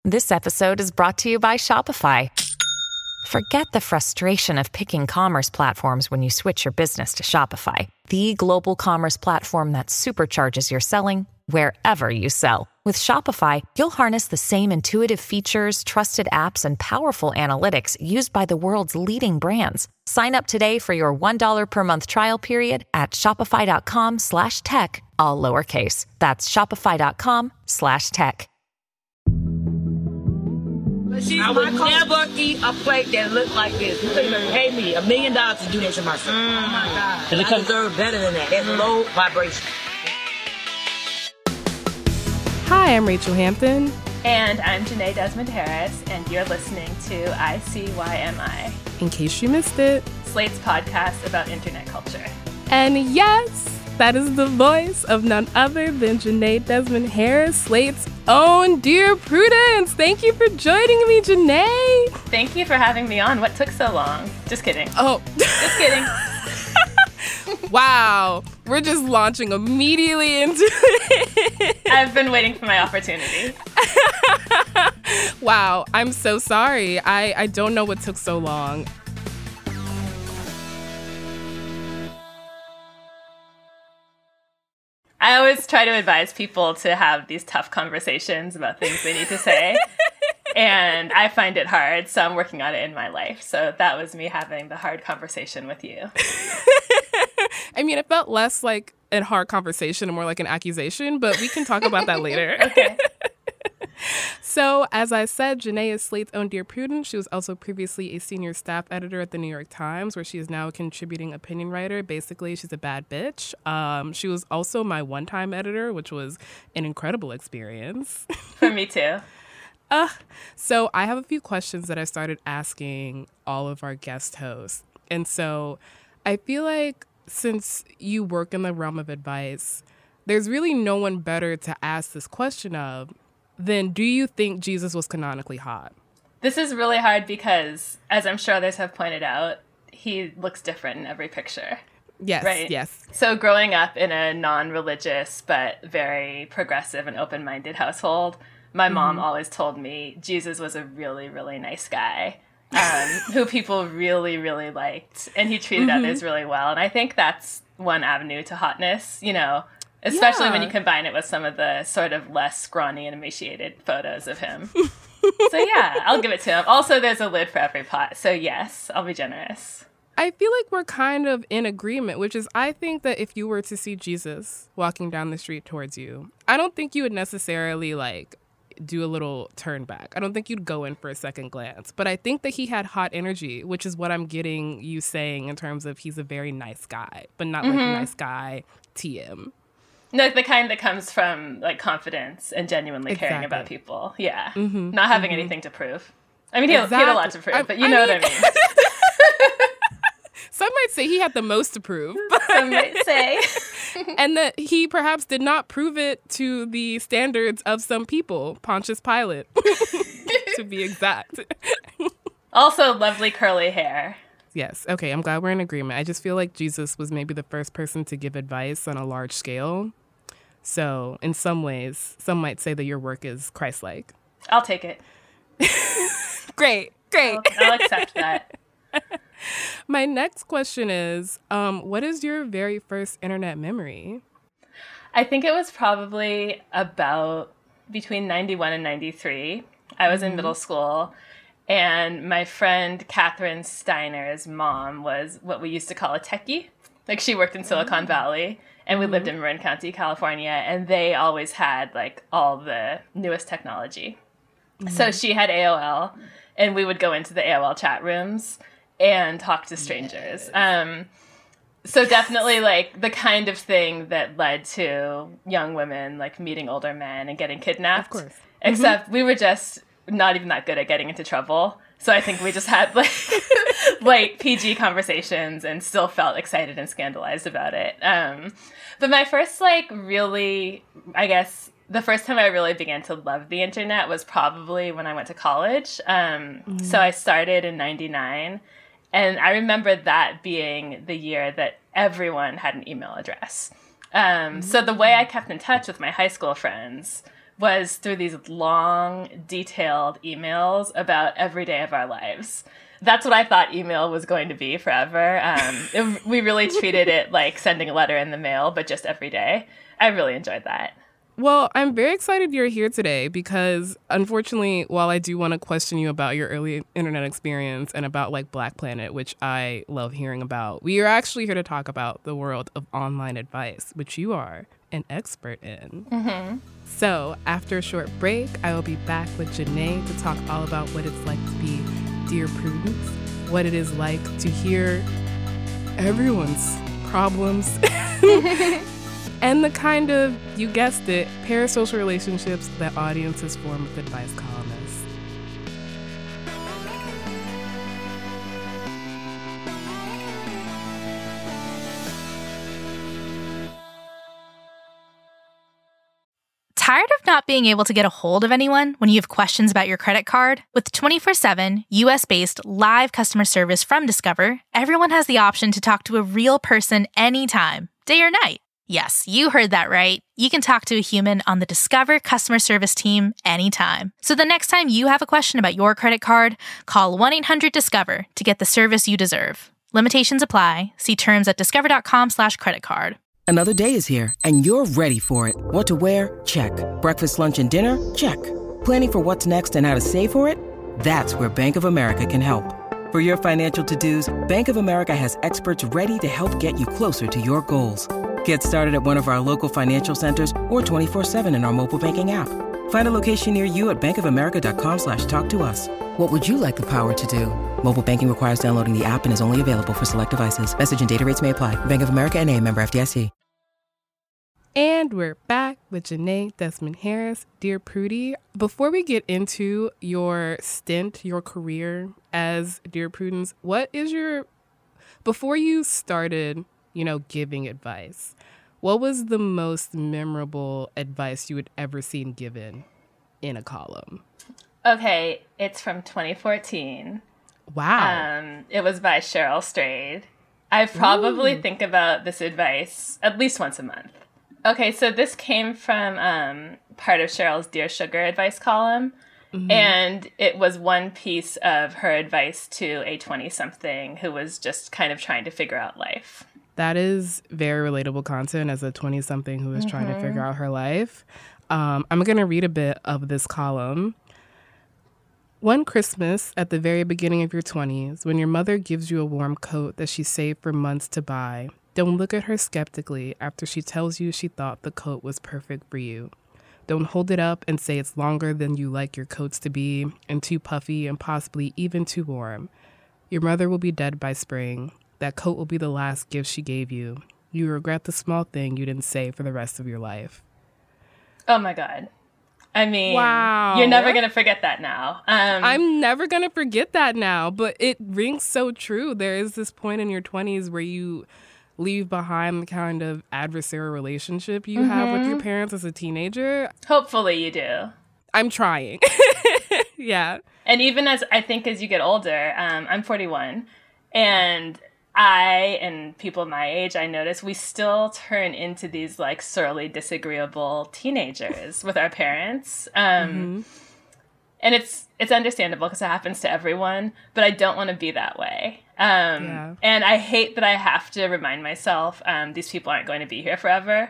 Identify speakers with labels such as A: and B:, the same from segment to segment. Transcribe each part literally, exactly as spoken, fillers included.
A: This episode is brought to you by Shopify. Forget the frustration of picking commerce platforms when you switch your business to Shopify, the global commerce platform that supercharges your selling wherever you sell. With Shopify, you'll harness the same intuitive features, trusted apps, and powerful analytics used by the world's leading brands. Sign up today for your one dollar per month trial period at shopify.com slash tech, all lowercase. That's shopify.com slash tech.
B: I would never eat a plate that looked like this. You could pay me a million dollars to do that to myself. Mm. Oh my God. And I deserve better than that. That's low vibration.
C: Hi, I'm Rachel Hampton.
D: And I'm Janae Desmond Harris, and you're listening to I C Y M I.
C: In case you missed it,
D: Slate's podcast about internet culture.
C: And yes, that is the voice of none other than Janae Desmond Harris, Slate's own Dear Prudence. Thank you for joining me, Janae.
D: Thank you for having me on. What took so long? Just kidding.
C: Oh.
D: Just kidding.
C: Wow. We're just launching immediately into it.
D: I've been waiting for my opportunity.
C: Wow. I'm so sorry. I, I don't know what took so long.
D: I always try to advise people to have these tough conversations about things they need to say. And I find it hard, so I'm working on it in my life. So that was me having the hard conversation with you.
C: I mean, it felt less like a hard conversation and more like an accusation, but we can talk about that later.
D: Okay.
C: So, as I said, Janae is Slate's own Dear Prudence. She was also previously a senior staff editor at the New York Times, where she is now a contributing opinion writer. Basically, she's a bad bitch. Um, she was also my one-time editor, which was an incredible experience.
D: For me, too.
C: Uh, so I have a few questions that I started asking all of our guest hosts. And so I feel like since you work in the realm of advice, there's really no one better to ask this question of than, do you think Jesus was canonically hot?
D: This is really hard because, as I'm sure others have pointed out, he looks different in every picture.
C: Yes,
D: right?
C: yes.
D: So growing up in a non-religious but very progressive and open-minded household, my mom mm-hmm. always told me Jesus was a really, really nice guy um, who people really, really liked. And he treated mm-hmm. others really well. And I think that's one avenue to hotness, you know, especially yeah. when you combine it with some of the sort of less scrawny and emaciated photos of him. So yeah, I'll give it to him. Also, there's a lid for every pot. So yes, I'll be generous.
C: I feel like we're kind of in agreement, which is I think that if you were to see Jesus walking down the street towards you, I don't think you would necessarily like do a little turn back. I don't think you'd go in for a second glance. But I think that he had hot energy, which is what I'm getting you saying in terms of he's a very nice guy, but not mm-hmm. like a nice guy T M.
D: No, the kind that comes from like confidence and genuinely exactly. caring about people. Yeah. Mm-hmm. Not having mm-hmm. anything to prove. I mean, he, exactly. he had a lot to prove, I, but you I know mean, what I mean.
C: Some might say he had the most to prove.
D: Some might say.
C: And that he perhaps did not prove it to the standards of some people, Pontius Pilate, to be exact.
D: Also, lovely curly hair.
C: Yes. Okay. I'm glad we're in agreement. I just feel like Jesus was maybe the first person to give advice on a large scale. So in some ways, some might say that your work is Christ-like.
D: I'll take it.
C: Great. Great.
D: I'll, I'll accept that.
C: My next question is, um, what is your very first internet memory?
D: I think it was probably about between ninety-one and ninety-three. I was mm-hmm. in middle school. And my friend Catherine Steiner's mom was what we used to call a techie. Like she worked in Silicon mm-hmm. Valley and we mm-hmm. lived in Marin County, California. And they always had like all the newest technology. Mm-hmm. So she had A O L and we would go into the A O L chat rooms and talk to strangers. Yes. Um, so definitely like the kind of thing that led to young women like meeting older men and getting kidnapped.
C: Of course.
D: Except
C: mm-hmm.
D: we were just not even that good at getting into trouble. So I think we just had like like P G conversations and still felt excited and scandalized about it. Um, but my first like really, I guess the first time I really began to love the internet was probably when I went to college. Um, mm-hmm. So I started in ninety-nine. And I remember that being the year that everyone had an email address. Um, mm-hmm. So the way I kept in touch with my high school friends was through these long, detailed emails about every day of our lives. That's what I thought email was going to be forever. Um, it, we really treated it like sending a letter in the mail, but just every day. I really enjoyed that.
C: Well, I'm very excited you're here today because, unfortunately, while I do want to question you about your early internet experience and about, like, Black Planet, which I love hearing about, we are actually here to talk about the world of online advice, which you are an expert in.
D: Mm-hmm.
C: So, after a short break, I will be back with Janae to talk all about what it's like to be Dear Prudence, what it is like to hear everyone's problems, and the kind of, you guessed it, parasocial relationships that audiences form with advice columnists.
E: Tired of not being able to get a hold of anyone when you have questions about your credit card? With twenty-four seven, U S-based live customer service from Discover, everyone has the option to talk to a real person anytime, day or night. Yes, you heard that right. You can talk to a human on the Discover customer service team anytime. So the next time you have a question about your credit card, call one eight hundred discover to get the service you deserve. Limitations apply. See terms at discover.com slash credit card.
F: Another day is here, and you're ready for it. What to wear? Check. Breakfast, lunch, and dinner? Check. Planning for what's next and how to save for it? That's where Bank of America can help. For your financial to-dos, Bank of America has experts ready to help get you closer to your goals. Get started at one of our local financial centers or twenty-four seven in our mobile banking app. Find a location near you at bankofamerica.com slash talk to us. What would you like the power to do? Mobile banking requires downloading the app and is only available for select devices. Message and data rates may apply. Bank of America N A, member F D I C.
C: And we're back with Janae Desmond Harris. Dear Prudie, before we get into your stint, your career as Dear Prudence, what is your, before you started, you know, giving advice, what was the most memorable advice you had ever seen given in a column?
D: Okay, it's from twenty fourteen.
C: Wow.
D: Um, it was by Cheryl Strayed. I probably
C: Ooh.
D: think about this advice at least once a month. Okay, so this came from um, part of Cheryl's Dear Sugar advice column, mm-hmm. and it was one piece of her advice to a twenty-something who was just kind of trying to figure out life.
C: That is very relatable content as a twenty-something who is mm-hmm. trying to figure out her life. Um, I'm going to read a bit of this column. One Christmas, at the very beginning of your twenties, when your mother gives you a warm coat that she saved for months to buy, don't look at her skeptically after she tells you she thought the coat was perfect for you. Don't hold it up and say it's longer than you like your coats to be, and too puffy and possibly even too warm. Your mother will be dead by spring. That coat will be the last gift she gave you. You regret the small thing you didn't say for the rest of your life.
D: Oh my God. I mean,
C: wow.
D: You're never going to forget that now. Um,
C: I'm never going to forget that now, but it rings so true. There is this point in your twenties where you leave behind the kind of adversarial relationship you mm-hmm. have with your parents as a teenager.
D: Hopefully you do.
C: I'm trying. Yeah.
D: And even as, I think as you get older, um, I'm forty-one, and I and people my age, I notice we still turn into these like surly, disagreeable teenagers with our parents. Um, mm-hmm. And it's it's understandable because it happens to everyone, but I don't want to be that way. Um, yeah. And I hate that I have to remind myself um, these people aren't going to be here forever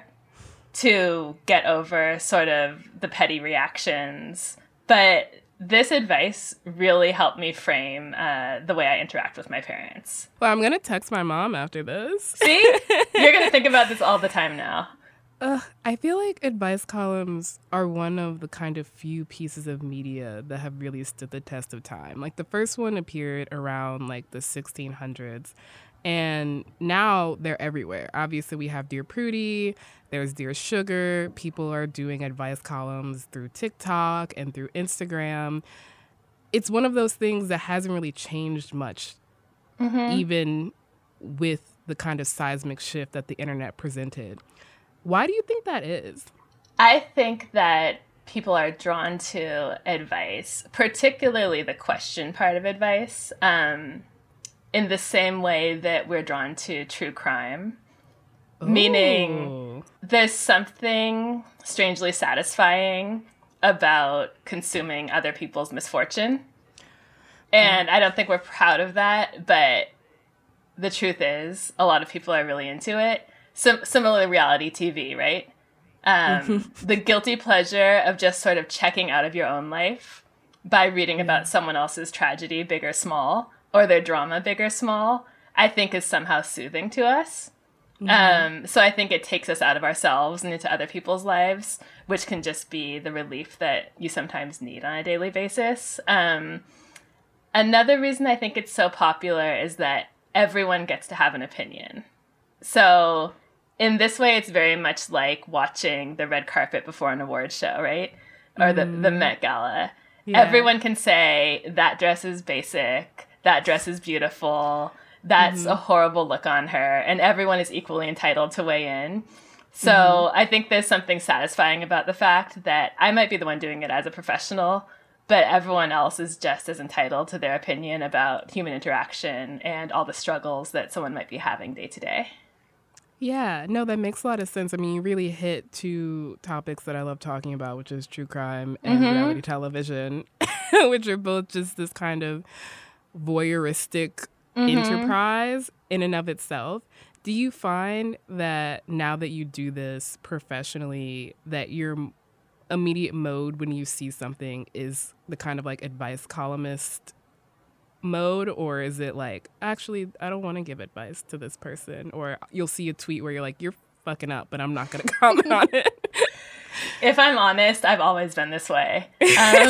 D: to get over sort of the petty reactions. But this advice really helped me frame uh, the way I interact with my parents.
C: Well, I'm going to text my mom after this.
D: See? You're going to think about this all the time now.
C: Uh, I feel like advice columns are one of the kind of few pieces of media that have really stood the test of time. Like the first one appeared around like the sixteen hundreds, and now they're everywhere. Obviously, we have Dear Prudie, there's Dear Sugar. People are doing advice columns through TikTok and through Instagram. It's one of those things that hasn't really changed much, mm-hmm. even with the kind of seismic shift that the internet presented. Why do you think that is?
D: I think that people are drawn to advice, particularly the question part of advice, um, in the same way that we're drawn to true crime. Ooh. Meaning there's something strangely satisfying about consuming other people's misfortune. And I don't think we're proud of that, but the truth is a lot of people are really into it. Sim- similar reality T V, right? Um, the guilty pleasure of just sort of checking out of your own life by reading about someone else's tragedy, big or small, or their drama, big or small, I think is somehow soothing to us. Mm-hmm. Um, so I think it takes us out of ourselves and into other people's lives, which can just be the relief that you sometimes need on a daily basis. Um, another reason I think it's so popular is that everyone gets to have an opinion. So in this way, it's very much like watching the red carpet before an award show, right? Or the, mm. the Met Gala. Yeah. Everyone can say, that dress is basic, that dress is beautiful, that's mm-hmm. a horrible look on her, and everyone is equally entitled to weigh in. So mm-hmm. I think there's something satisfying about the fact that I might be the one doing it as a professional, but everyone else is just as entitled to their opinion about human interaction and all the struggles that someone might be having day to day.
C: Yeah, no, that makes a lot of sense. I mean, you really hit two topics that I love talking about, which is true crime and mm-hmm. reality television, which are both just this kind of voyeuristic mm-hmm. enterprise in and of itself. Do you find that now that you do this professionally, that your immediate mode when you see something is the kind of like advice columnist mode, or is it like, actually, I don't want to give advice to this person, or you'll see a tweet where you're like, you're fucking up, but I'm not going to comment on it?
D: If I'm honest, I've always been this way. Um,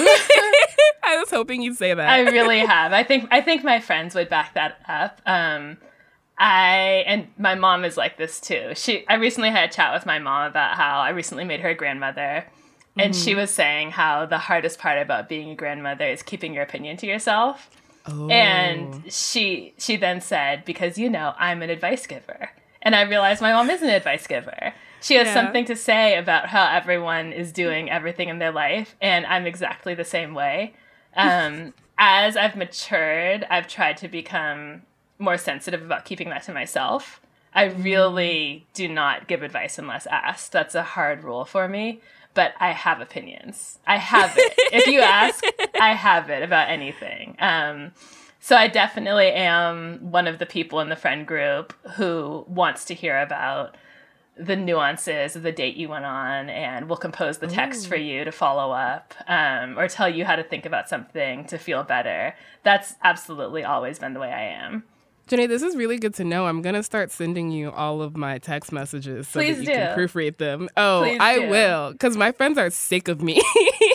C: I was hoping you'd say that.
D: I really have. I think I think my friends would back that up. Um, I and my mom is like this too. She I recently had a chat with my mom about how I recently made her a grandmother, and mm-hmm. she was saying how the hardest part about being a grandmother is keeping your opinion to yourself. Oh. And she she then said, because, you know, I'm an advice giver. And I realized my mom is an advice giver. She has yeah. something to say about how everyone is doing everything in their life. And I'm exactly the same way. Um, as I've matured, I've tried to become more sensitive about keeping that to myself. I really do not give advice unless asked. That's a hard rule for me. But I have opinions. I have it. If you ask, I have it about anything. Um, so I definitely am one of the people in the friend group who wants to hear about the nuances of the date you went on, and will compose the text Ooh. For you to follow up, um, or tell you how to think about something to feel better. That's absolutely always been the way I am.
C: Jenny, this is really good to know. I'm going to start sending you all of my text messages so
D: Please
C: that you
D: do.
C: can proofread them. Oh,
D: Please
C: I
D: do.
C: will, because my friends are sick of me.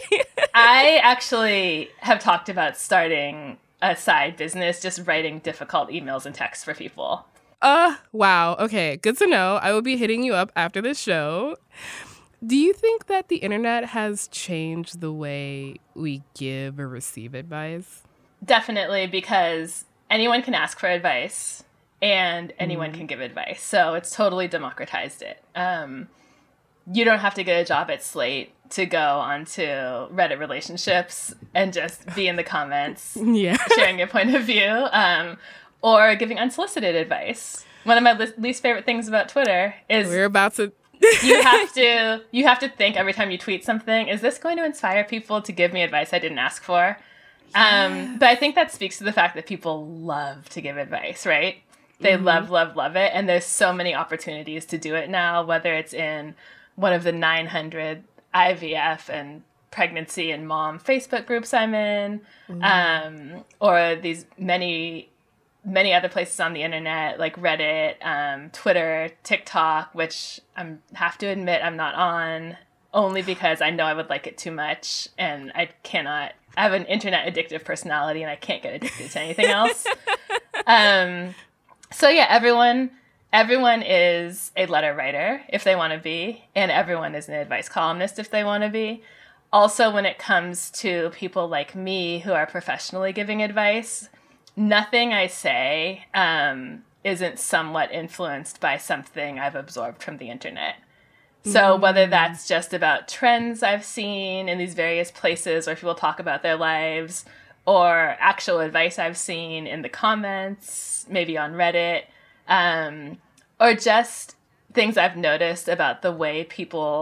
D: I actually have talked about starting a side business, just writing difficult emails and texts for people.
C: Uh, wow. Okay, good to know. I will be hitting you up after this show. Do you think that the internet has changed the way we give or receive advice?
D: Definitely, because anyone can ask for advice and anyone mm-hmm. can give advice. So it's totally democratized it. Um, you don't have to get a job at Slate to go onto Reddit relationships and just be in the comments yeah. sharing your point of view, um, or giving unsolicited advice. One of my le- least favorite things about Twitter is
C: we're about to
D: you have to you have to think every time you tweet something, is this going to inspire people to give me advice I didn't ask for? Um, but I think that speaks to the fact that people love to give advice, right? They mm-hmm. love, love, love it. And there's so many opportunities to do it now, whether it's in one of the nine hundred I V F and pregnancy and mom Facebook groups I'm in, mm-hmm. um, or these many, many other places on the internet like Reddit, um, Twitter, TikTok, which I have to admit I'm not on, only because I know I would like it too much and I cannot. I have an internet addictive personality and I can't get addicted to anything else. um, so yeah, everyone, everyone is a letter writer if they want to be, and everyone is an advice columnist if they want to be. Also, when it comes to people like me who are professionally giving advice, nothing I say um, isn't somewhat influenced by something I've absorbed from the internet. So whether that's just about trends I've seen in these various places where people talk about their lives, or actual advice I've seen in the comments, maybe on Reddit, um, or just things I've noticed about the way people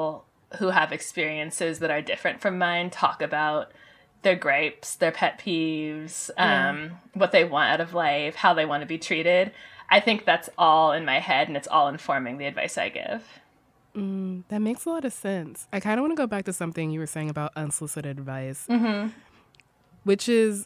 D: who have experiences that are different from mine talk about their gripes, their pet peeves, um, yeah. what they want out of life, how they want to be treated. I think that's all in my head, and it's all informing the advice I give.
C: Mm, that makes a lot of sense. I kind of want to go back to something you were saying about unsolicited advice,
D: mm-hmm.
C: which is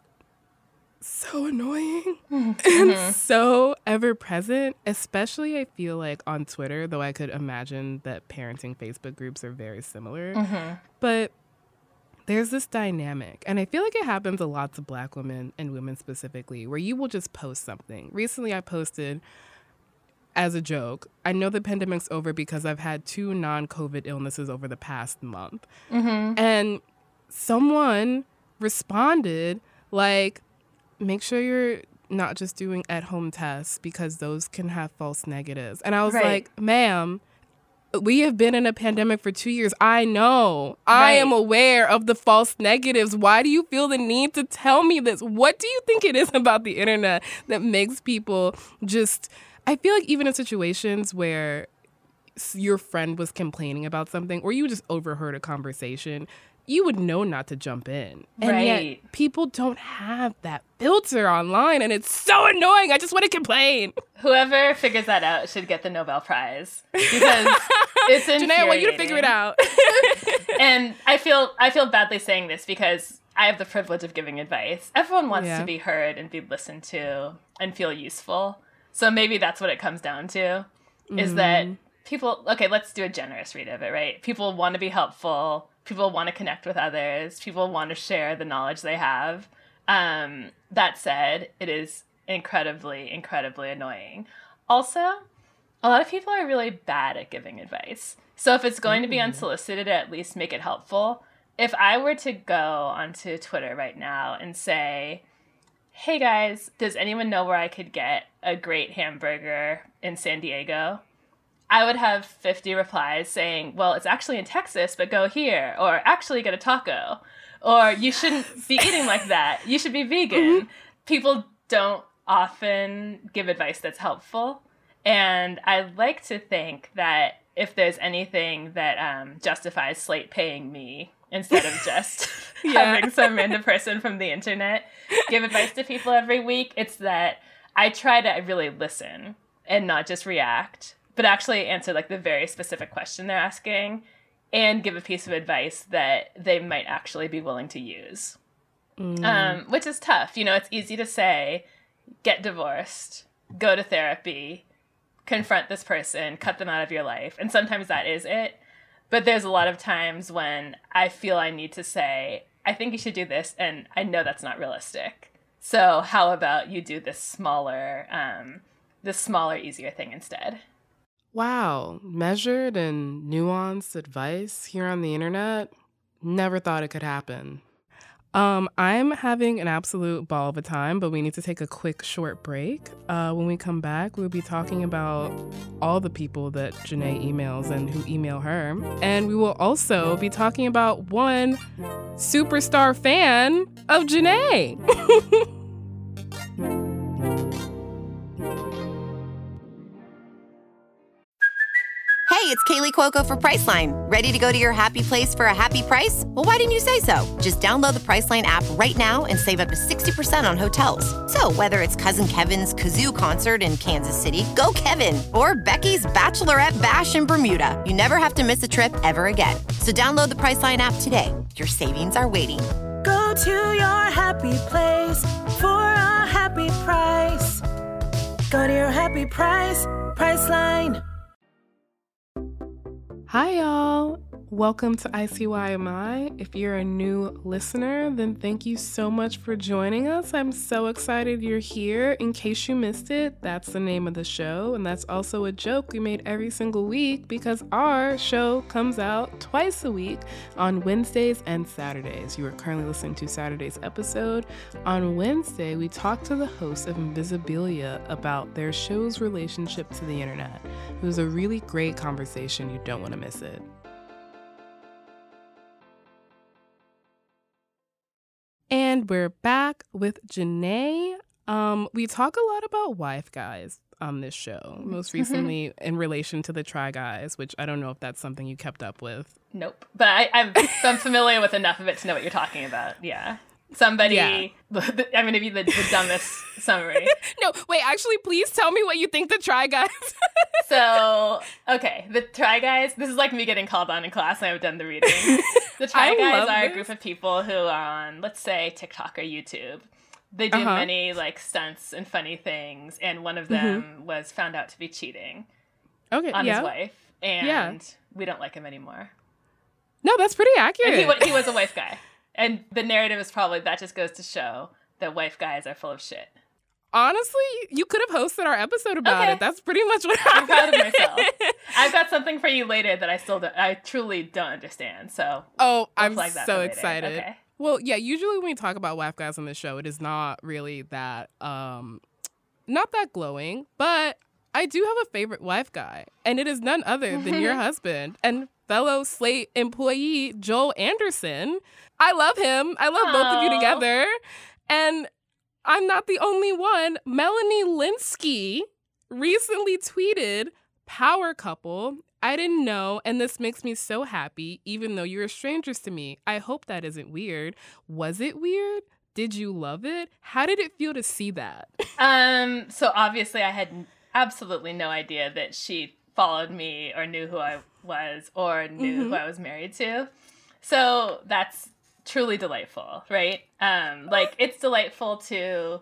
C: so annoying
D: mm-hmm.
C: and so ever present, especially I feel like on Twitter, though I could imagine that parenting Facebook groups are very similar.
D: Mm-hmm.
C: But there's this dynamic, and I feel like it happens a lot to Black women and women specifically, where you will just post something. Recently, I posted as a joke, I know the pandemic's over because I've had two non-COVID illnesses over the past month.
D: Mm-hmm.
C: And someone responded like, make sure you're not just doing at-home tests because those can have false negatives. And I was
D: right.
C: like, ma'am, we have been in a pandemic for two years. I know. I
D: right.
C: am aware of the false negatives. Why do you feel the need to tell me this? What do you think it is about the internet that makes people just... I feel like even in situations where your friend was complaining about something or you just overheard a conversation, you would know not to jump in. And
D: right.
C: yet people don't have that filter online, and it's so annoying. I just want to complain.
D: Whoever figures that out should get the Nobel Prize, because it's infuriating.
C: Janae, I want you to figure it out.
D: And I feel I feel badly saying this because I have the privilege of giving advice. Everyone wants
C: yeah.
D: to be heard and be listened to and feel useful. So maybe that's what it comes down to, is mm. that people, okay, let's do a generous read of it, right? People want to be helpful. People want to connect with others. People want to share the knowledge they have. Um, that said, it is incredibly, incredibly annoying. Also, a lot of people are really bad at giving advice. So if it's going mm. to be unsolicited, at least make it helpful. If I were to go onto Twitter right now and say, hey guys, does anyone know where I could get a great hamburger in San Diego? I would have fifty replies saying, well, it's actually in Texas, but go here. Or actually get a taco. Or you shouldn't be eating like that. You should be vegan. Mm-hmm. People don't often give advice that's helpful. And I like to think that if there's anything that um, justifies Slate paying me instead of just yeah. having some random person from the internet give advice to people every week, it's that I try to really listen and not just react, but actually answer like the very specific question they're asking and give a piece of advice that they might actually be willing to use. Mm. Um, which is tough. You know, it's easy to say, get divorced, go to therapy, confront this person, cut them out of your life. And sometimes that is it. But there's a lot of times when I feel I need to say, I think you should do this, and I know that's not realistic. So how about you do this smaller, um, this smaller, easier thing instead?
C: Wow. Measured and nuanced advice here on the internet? Never thought it could happen. Um, I'm having an absolute ball of a time, but we need to take a quick short break. Uh, when we come back, we'll be talking about all the people that Janae emails and who email her. And we will also be talking about one superstar fan of Janae.
G: Hey, it's Kaylee Cuoco for Priceline. Ready to go to your happy place for a happy price? Well, why didn't you say so? Just download the Priceline app right now and save up to sixty percent on hotels. So whether it's Cousin Kevin's Kazoo Concert in Kansas City, go Kevin, or Becky's Bachelorette Bash in Bermuda, you never have to miss a trip ever again. So download the Priceline app today. Your savings are waiting.
H: Go to your happy place for a happy price. Go to your happy price, Priceline.
C: Hi, y'all. Welcome to I C Y M I. If you're a new listener, then thank you so much for joining us. I'm so excited you're here. In case you missed it, that's the name of the show, and that's also a joke we made every single week because our show comes out twice a week on Wednesdays and Saturdays. You are currently listening to Saturday's episode. On Wednesday, we talk to the hosts of Invisibilia about their show's relationship to the internet. It was a really great conversation. You don't want to miss it. And we're back with Janae. Um, we talk a lot about wife guys on this show, most recently in relation to the Try Guys, which I don't know if that's something you kept up with.
D: Nope. But I, I'm, I'm familiar with enough of it to know what you're talking about. Yeah. Somebody, yeah. I'm going to be the, the dumbest summary.
C: No, wait, actually, please tell me what you think the Try Guys.
D: So, okay, the Try Guys, this is like me getting called on in class and I've done the reading. The Try Guys are this. a group of people who are on, let's say, TikTok or YouTube. They do uh-huh. many like stunts and funny things, and one of them mm-hmm. was found out to be cheating
C: okay,
D: on
C: yeah.
D: his wife, and yeah. we don't like him anymore.
C: No, that's pretty accurate.
D: And he, he was a wife guy. And the narrative is probably, that just goes to show that wife guys are full of shit.
C: Honestly, you could have hosted our episode about okay. it. That's pretty much what
D: I'm
C: happened.
D: proud of myself. I've got something for you later that I still don't, I truly don't understand. So,
C: oh, I'm so excited.
D: Okay.
C: Well, yeah, usually when we talk about wife guys on the show, it is not really that, um, not that glowing, but I do have a favorite wife guy, and it is none other than your husband and fellow Slate employee, Joel Anderson. I love him. I love Aww. both of you together. And I'm not the only one. Melanie Lynskey recently tweeted, "Power couple. I didn't know, and this makes me so happy, even though you're strangers to me. I hope that isn't weird. Was it weird? Did you love it? How did it feel to see that?"
D: Um, so obviously I had absolutely no idea that she followed me or knew who I was or knew mm-hmm. who I was married to. So that's truly delightful, right? Um, like, it's delightful to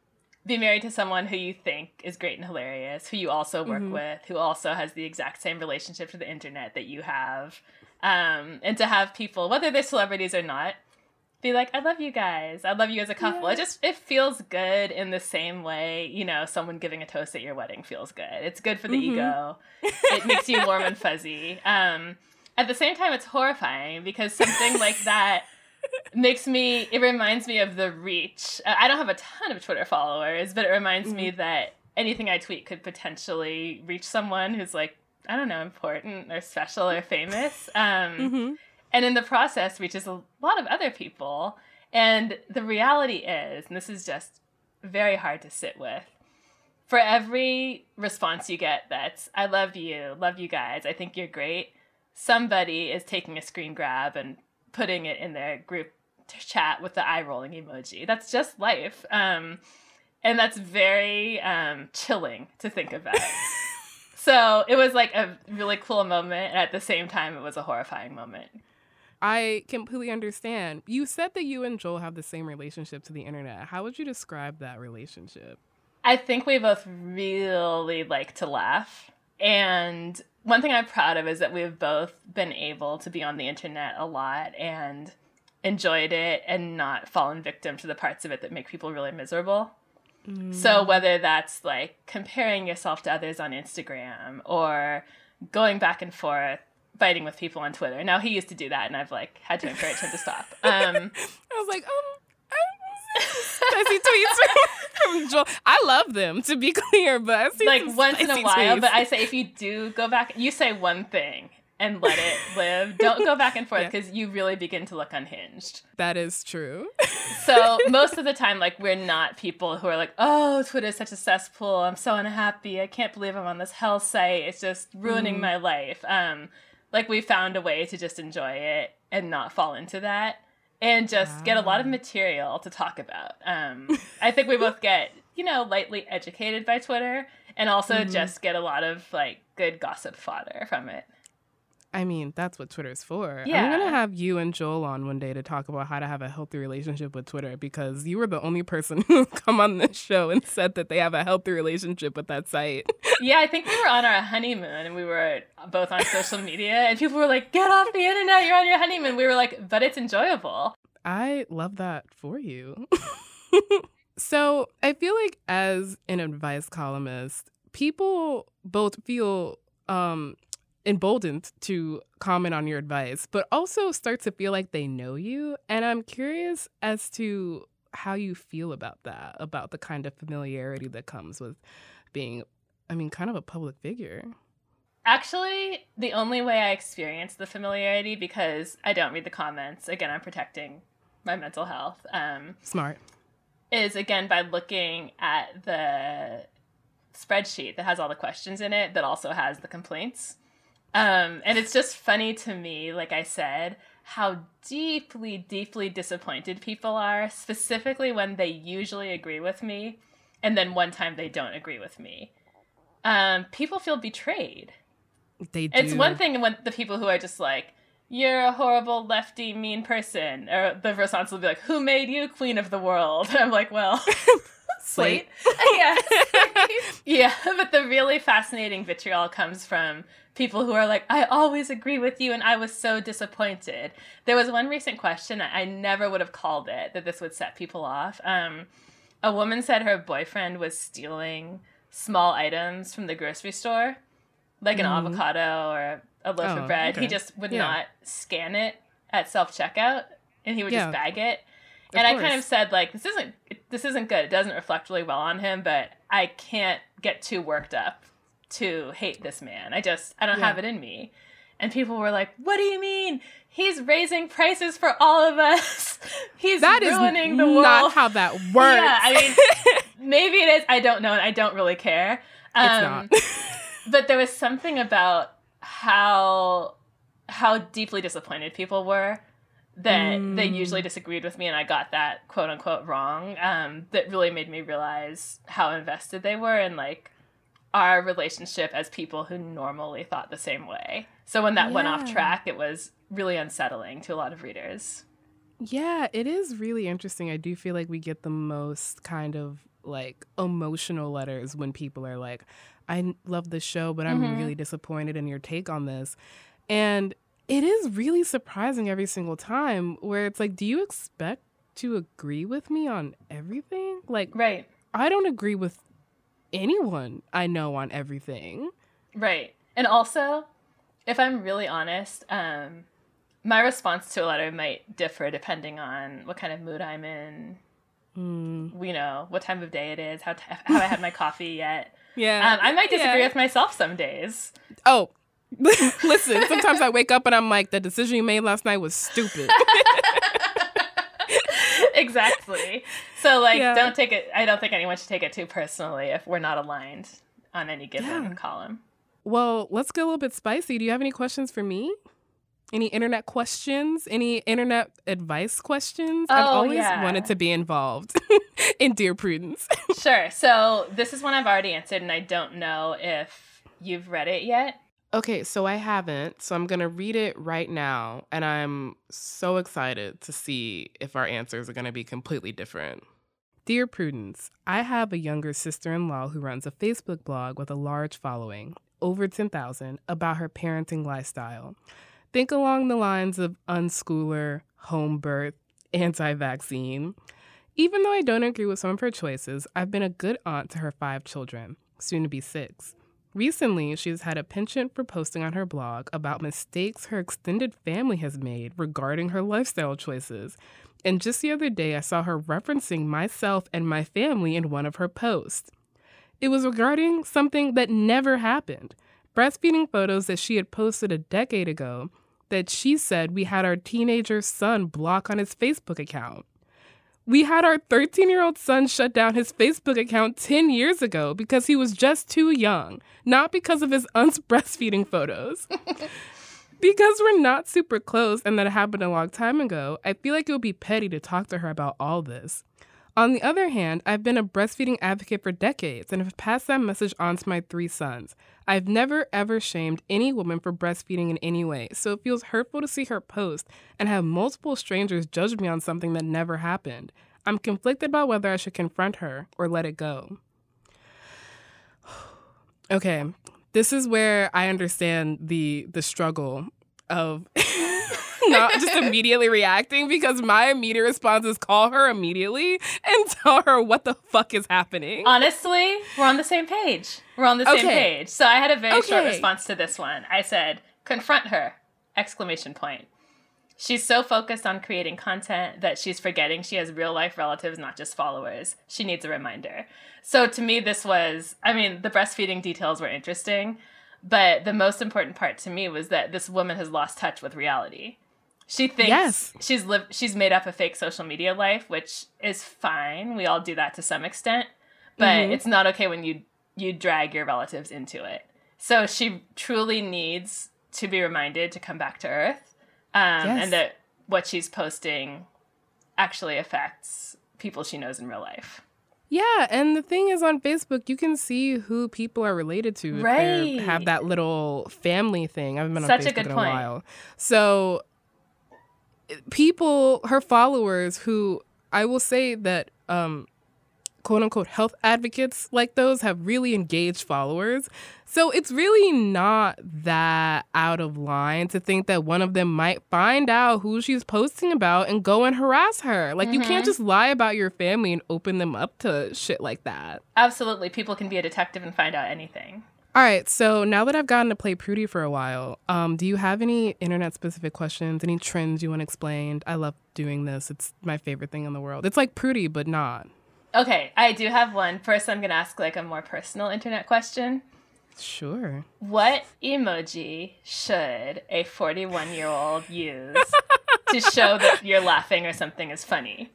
D: be married to someone who you think is great and hilarious, who you also work mm-hmm. with, who also has the exact same relationship to the internet that you have. Um, and to have people, whether they're celebrities or not, be like, I love you guys. I love you as a couple. Yeah. It just, it feels good in the same way, you know, someone giving a toast at your wedding feels good. It's good for the mm-hmm. ego. It makes you warm and fuzzy. Um, at the same time, it's horrifying because something like that makes me, it reminds me of the reach. I don't have a ton of Twitter followers, but it reminds mm-hmm. me that anything I tweet could potentially reach someone who's like, I don't know, important or special or famous. Um, mm-hmm. And in the process, reaches a lot of other people. And the reality is, and this is just very hard to sit with, for every response you get that's, I love you, love you guys, I think you're great, somebody is taking a screen grab and putting it in their group chat with the eye-rolling emoji. That's just life. Um, and that's very um, chilling to think about. So it was like a really cool moment. And at the same time, it was a horrifying moment.
C: I completely understand. You said that you and Joel have the same relationship to the internet. How would you describe that relationship?
D: I think we both really like to laugh. And one thing I'm proud of is that we've both been able to be on the internet a lot and enjoyed it and not fallen victim to the parts of it that make people really miserable. Mm. So whether that's like comparing yourself to others on Instagram or going back and forth, fighting with people on Twitter. Now, he used to do that, and I've, like, had to encourage him to stop. Um,
C: I was like, um, I see tweets from Joel. I love them, to be clear, but I see
D: like, once in a while,
C: tweets.
D: But I say if you do go back, you say one thing and let it live. Don't go back and forth, because yeah. you really begin to look unhinged.
C: That is true.
D: So most of the time, like, we're not people who are like, oh, Twitter is such a cesspool. I'm so unhappy. I can't believe I'm on this hell site. It's just ruining mm. my life. Um, Like, we found a way to just enjoy it and not fall into that and just wow. get a lot of material to talk about. Um, I think we both get, you know, lightly educated by Twitter and also mm-hmm. just get a lot of, like, good gossip fodder from it.
C: I mean, that's what Twitter's for.
D: Yeah.
C: I'm going to have you and Joel on one day to talk about how to have a healthy relationship with Twitter, because you were the only person who come on this show and said that they have a healthy relationship with that site.
D: Yeah, I think we were on our honeymoon and we were both on social media and people were like, get off the internet, you're on your honeymoon. We were like, but it's enjoyable.
C: I love that for you. So I feel like as an advice columnist, people both feel um, emboldened to comment on your advice, but also start to feel like they know you. And I'm curious as to how you feel about that, about the kind of familiarity that comes with being, I mean, kind of a public figure.
D: Actually, the only way I experience the familiarity, because I don't read the comments, again, I'm protecting my mental health. Um,
C: Smart.
D: Is, again, by looking at the spreadsheet that has all the questions in it that also has the complaints. Um, and it's just funny to me, like I said, how deeply, deeply disappointed people are, specifically when they usually agree with me, and then one time they don't agree with me. Um, people feel betrayed.
C: They do.
D: It's one thing when the people who are just like, you're a horrible, lefty, mean person, or the response will be like, who made you queen of the world? And I'm like, well... Slate. Yeah. Yeah, but the really fascinating vitriol comes from people who are like, I always agree with you and I was so disappointed. There was one recent question, I never would have called it, that this would set people off. Um, a woman said her boyfriend was stealing small items from the grocery store, like an mm. avocado or a loaf oh, of bread. Okay. He just would yeah. not scan it at self-checkout and he would yeah. just bag it. Of and course. I kind of said, like, this isn't this isn't good. It doesn't reflect really well on him, but I can't get too worked up to hate this man. I just, I don't yeah. have it in me. And people were like, what do you mean? He's raising prices for all of us. He's that ruining the world.
C: That is not how that works.
D: Yeah, I mean, maybe it is. I don't know, and I don't really care. Um,
C: it's not.
D: But there was something about how how deeply disappointed people were that mm. they usually disagreed with me and I got that quote unquote wrong, um, that really made me realize how invested they were in like our relationship as people who normally thought the same way. So when that yeah. went off track, it was really unsettling to a lot of readers.
C: Yeah, it is really interesting. I do feel like we get the most kind of like emotional letters when people are like, I love this show, but I'm mm-hmm. really disappointed in your take on this. And it is really surprising every single time where it's like, do you expect to agree with me on everything? Like,
D: right.
C: I don't agree with anyone I know on everything.
D: Right. And also, if I'm really honest, um, my response to a letter might differ depending on what kind of mood I'm in, mm. you know, what time of day it is, how, t- how I had my coffee yet.
C: Yeah.
D: Um, I might disagree
C: yeah.
D: with myself some days.
C: Oh, listen, sometimes I wake up and I'm like, the decision you made last night was stupid.
D: Exactly. So, like,
C: yeah.
D: don't take it, I don't think anyone should take it too personally if we're not aligned on any given yeah. column.
C: Well, let's get a little bit spicy. Do you have any questions for me? Any internet questions? Any internet advice questions?
D: Oh,
C: I've always
D: yeah.
C: wanted to be involved in Dear Prudence.
D: Sure. So this is one I've already answered, and I don't know if you've read it yet.
C: Okay, so I haven't. So I'm going to read it right now, and I'm so excited to see if our answers are going to be completely different. Dear Prudence, I have a younger sister-in-law who runs a Facebook blog with a large following, over ten thousand, about her parenting lifestyle. Think along the lines of unschooler, home birth, anti-vaccine. Even though I don't agree with some of her choices, I've been a good aunt to her five children, soon to be six. Recently, she's had a penchant for posting on her blog about mistakes her extended family has made regarding her lifestyle choices. And just the other day, I saw her referencing myself and my family in one of her posts. It was regarding something that never happened. Breastfeeding photos that she had posted a decade ago that she said we had our teenager son block on his Facebook account. We had our thirteen-year-old son shut down his Facebook account ten years ago because he was just too young, not because of his aunt's breastfeeding photos. Because we're not super close and that happened a long time ago, I feel like it would be petty to talk to her about all this. On the other hand, I've been a breastfeeding advocate for decades and have passed that message on to my three sons. I've never, ever shamed any woman for breastfeeding in any way, so it feels hurtful to see her post and have multiple strangers judge me on something that never happened. I'm conflicted about whether I should confront her or let it go. Okay, this is where I understand the the struggle of not just immediately reacting, because my immediate response is call her immediately and tell her what the fuck is happening.
D: Honestly, we're on the same page. We're on the same
C: okay.
D: page. So I had a very
C: okay.
D: short response to this one. I said, confront her, exclamation point. She's so focused on creating content that she's forgetting she has real life relatives, not just followers. She needs a reminder. So to me, this was, I mean, the breastfeeding details were interesting, but the most important part to me was that this woman has lost touch with reality. She thinks
C: yes.
D: she's lived, she's made up a fake social media life, which is fine. We all do that to some extent, but mm-hmm. it's not okay when you you drag your relatives into it. So she truly needs to be reminded to come back to Earth, um,
C: Yes.
D: and that what she's posting actually affects people she knows in real life.
C: Yeah, and the thing is, on Facebook, you can see who people are related to. If they
D: Right.
C: have that little family thing. I haven't been on
D: Such a
C: Facebook
D: good
C: in a
D: point.
C: while. So people, her followers, who I will say that um, quote unquote health advocates like those have really engaged followers. So it's really not that out of line to think that one of them might find out who she's posting about and go and harass her. Like, you can't just lie about your family and open them up to shit like that.
D: Absolutely. People can be a detective and find out anything.
C: All right, so now that I've gotten to play Prudy for a while, um, do you have any internet-specific questions, any trends you want explained? I love doing this. It's my favorite thing in the world. It's like Prudy, but not.
D: Okay, I do have one. First, I'm going to ask like a more personal internet question.
C: Sure.
D: What emoji should a forty-one-year-old use to show that you're laughing or something is funny?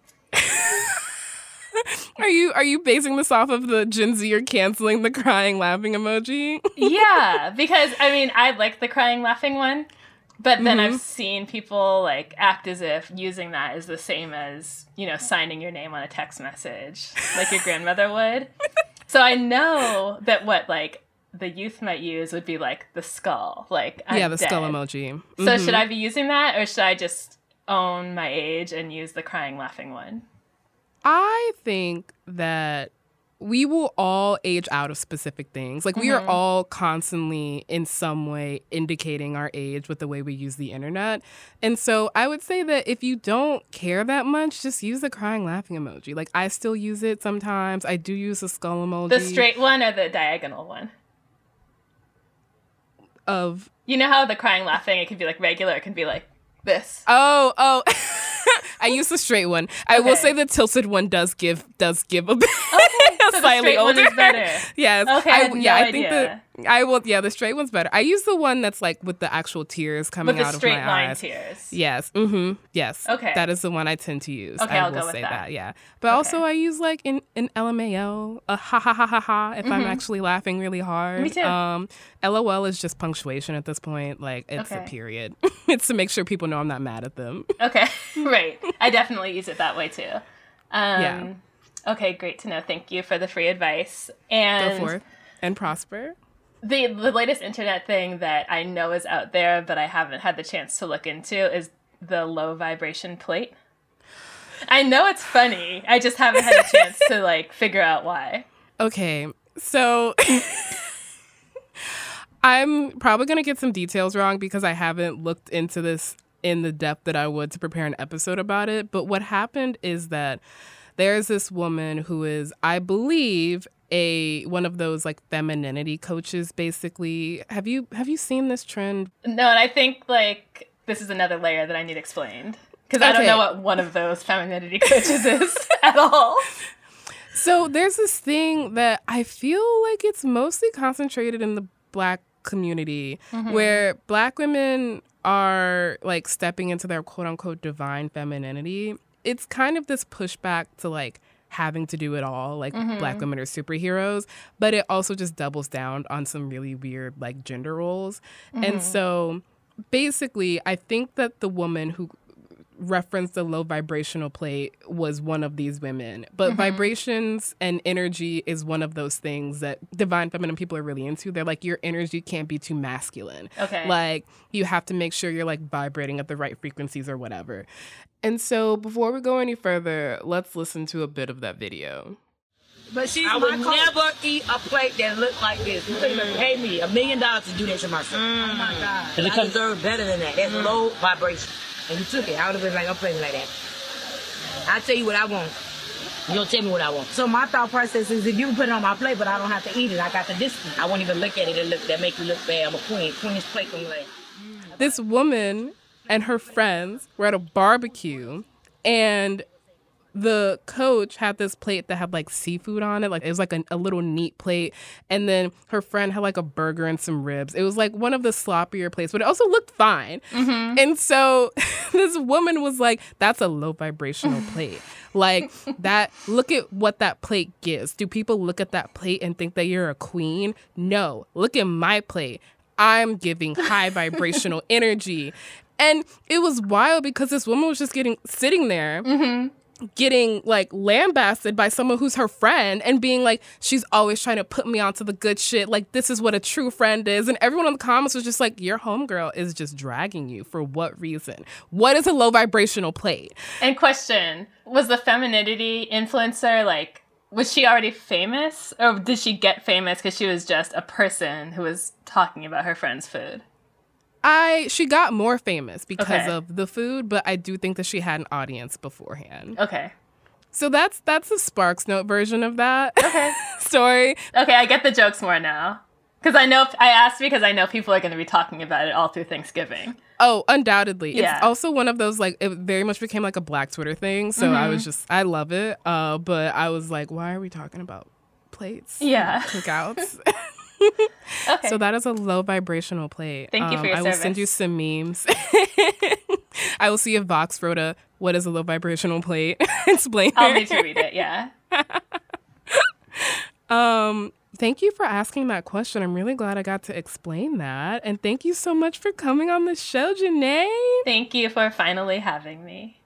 C: Are you are you basing this off of the Gen Z are canceling the crying laughing emoji?
D: Yeah, because I mean, I like the crying laughing one, but then
C: Mm-hmm.
D: I've seen people like act as if using that is the same as, you know, signing your name on a text message like your grandmother would. So I know that what like the youth might use would be like the skull, like I'm
C: yeah, the
D: dead.
C: skull emoji.
D: So
C: Mhm.
D: should I be using that, or should I just own my age and use the crying laughing one?
C: I think that we will all age out of specific things. Like, we are all constantly in some way indicating our age with the way we use the internet. And so I would say that if you don't care that much, just use the crying laughing emoji. Like, I still use it sometimes. I do use the skull emoji.
D: The straight one or the diagonal one?
C: Of,
D: You know how the crying laughing, it can be like regular, it can be like this.
C: oh, oh. I use the straight one. I will
D: Okay.
C: say the tilted one does give does give a bit
D: Okay, so the
C: slightly
D: straight one
C: older.
D: is better.
C: Yes.
D: Okay, I
C: I,
D: had
C: yeah,
D: no
C: I think
D: idea.
C: the I will. Yeah, the straight one's better. I use the one that's like with the actual tears coming
D: With the
C: out
D: straight
C: of my
D: line
C: eyes.
D: tears.
C: Yes. Mm-hmm. Yes.
D: Okay.
C: That is the one I tend to use.
D: Okay,
C: I
D: I'll
C: will
D: go with
C: say
D: that.
C: Yeah. But also I use like an, an L M A O, a ha ha ha ha ha if I'm actually laughing really hard.
D: Me too.
C: Um, L O L is just punctuation at this point. Like, it's a
D: Okay.
C: period. It's to make sure people know I'm not mad at them.
D: Okay, right. I definitely use it that way too. Um,
C: Yeah.
D: Okay, great to know. Thank you for the free advice. And
C: Go forth and prosper.
D: the the latest internet thing that I know is out there, but I haven't had the chance to look into, is the low vibration plate. I know it's funny. I just haven't had a chance to like figure out why.
C: Okay, so I'm probably going to get some details wrong because I haven't looked into this in the depth that I would to prepare an episode about it. But what happened is that there's this woman who is, I believe, a one of those like femininity coaches, basically. Have you have you seen this trend?
D: No, and I think like this is another layer that I need explained because I don't
C: Okay.
D: know what one of those femininity coaches is at all.
C: So there's this thing that I feel like it's mostly concentrated in the Black community, where Black women are like stepping into their quote unquote divine femininity. It's kind of this pushback to like having to do it all, like Black women are superheroes, but it also just doubles down on some really weird like gender roles. And so basically, I think that the woman who referenced the low vibrational plate was one of these women. But vibrations and energy is one of those things that divine feminine people are really into. They're like, your energy can't be too masculine.
D: Okay.
C: Like, you have to make sure you're like vibrating at the right frequencies or whatever. And so before we go any further, let's listen to a bit of that video.
B: But she's I would never eat a plate that looked like this. You couldn't even pay me a million dollars to do that to myself. Oh my God. And I deserve better than that. That's low vibration. And you took it. I would have been like, I'm playing like that. I tell you what I want. You don't tell me what I want. So my thought process is, if you can put it on my plate, but I don't have to eat it, I got the distance. I won't even look at it. It look, that make you look bad. I'm a queen. Queen's plate can like.
C: This woman and her friends were at a barbecue, and the coach had this plate that had like seafood on it. Like, it was like a, a little neat plate. And then her friend had like a burger and some ribs. It was like one of the sloppier plates, but it also looked fine. And so this woman was like, that's a low vibrational plate. Like that, look at what that plate gives. Do people look at that plate and think that you're a queen? No. Look at my plate. I'm giving high vibrational energy. And it was wild because this woman was just getting sitting there. Mm-hmm. getting like lambasted by someone who's her friend and being like, she's always trying to put me onto the good shit. Like, this is what a true friend is. And everyone in the comments was just like, your homegirl is just dragging you. For what reason? What is a low vibrational plate?
D: And question, was the femininity influencer, like, was she already famous? Or did she get famous because she was just a person who was talking about her friend's food?
C: I she got more famous because
D: Okay.
C: of the food, but I do think that she had an audience beforehand.
D: Okay.
C: So that's that's the Sparks Note version of that
D: Okay.
C: story.
D: Okay, I get the jokes more now. Because I know, I asked because I know people are going to be talking about it all through Thanksgiving.
C: Oh, undoubtedly.
D: Yeah.
C: It's also one of those, like, it very much became like a Black Twitter thing. So
D: Mm-hmm.
C: I was just, I love it. Uh, but I was like, why are we talking about plates?
D: Yeah.
C: Cookouts.
D: Okay.
C: So that is a low vibrational plate.
D: Thank you for
C: Um,
D: your
C: I will send
D: service.
C: you some memes. I will see if Vox wrote a what is a low vibrational plate. Explain
D: I'll
C: it.
D: need to read it, yeah.
C: Um, thank you for asking that question. I'm really glad I got to explain that. And thank you so much for coming on the show, Janae.
D: Thank you for finally having me.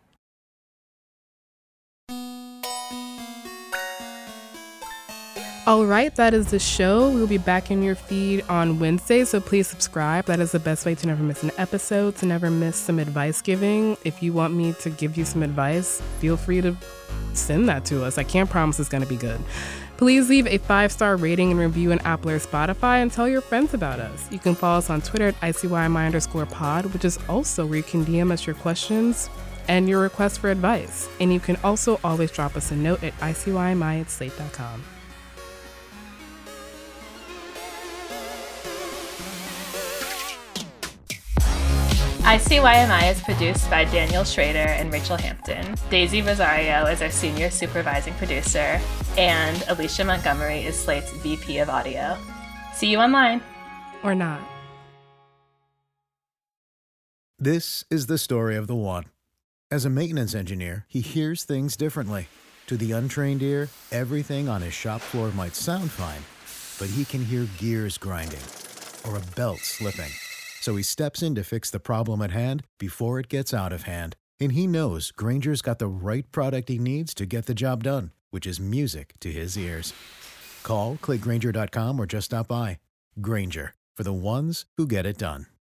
C: All right, that is the show. We'll be back in your feed on Wednesday, so please subscribe. That is the best way to never miss an episode, to never miss some advice giving. If you want me to give you some advice, feel free to send that to us. I can't promise it's going to be good. Please leave a five-star rating and review in Apple or Spotify and tell your friends about us. You can follow us on Twitter at I C Y M I underscore pod, which is also where you can D M us your questions and your requests for advice. And you can also always drop us a note at I C Y M I at slate dot com.
D: I C Y M I is produced by Daniel Schrader and Rachel Hampton. Daisy Rosario is our senior supervising producer, and Alicia Montgomery is Slate's V P of audio. See you online.
C: Or not.
I: This is the story of the one. As a maintenance engineer, he hears things differently. To the untrained ear, everything on his shop floor might sound fine, but he can hear gears grinding or a belt slipping. So he steps in to fix the problem at hand before it gets out of hand. And he knows Grainger's got the right product he needs to get the job done, which is music to his ears. Call, click Grainger dot com, or just stop by. Grainger, for the ones who get it done.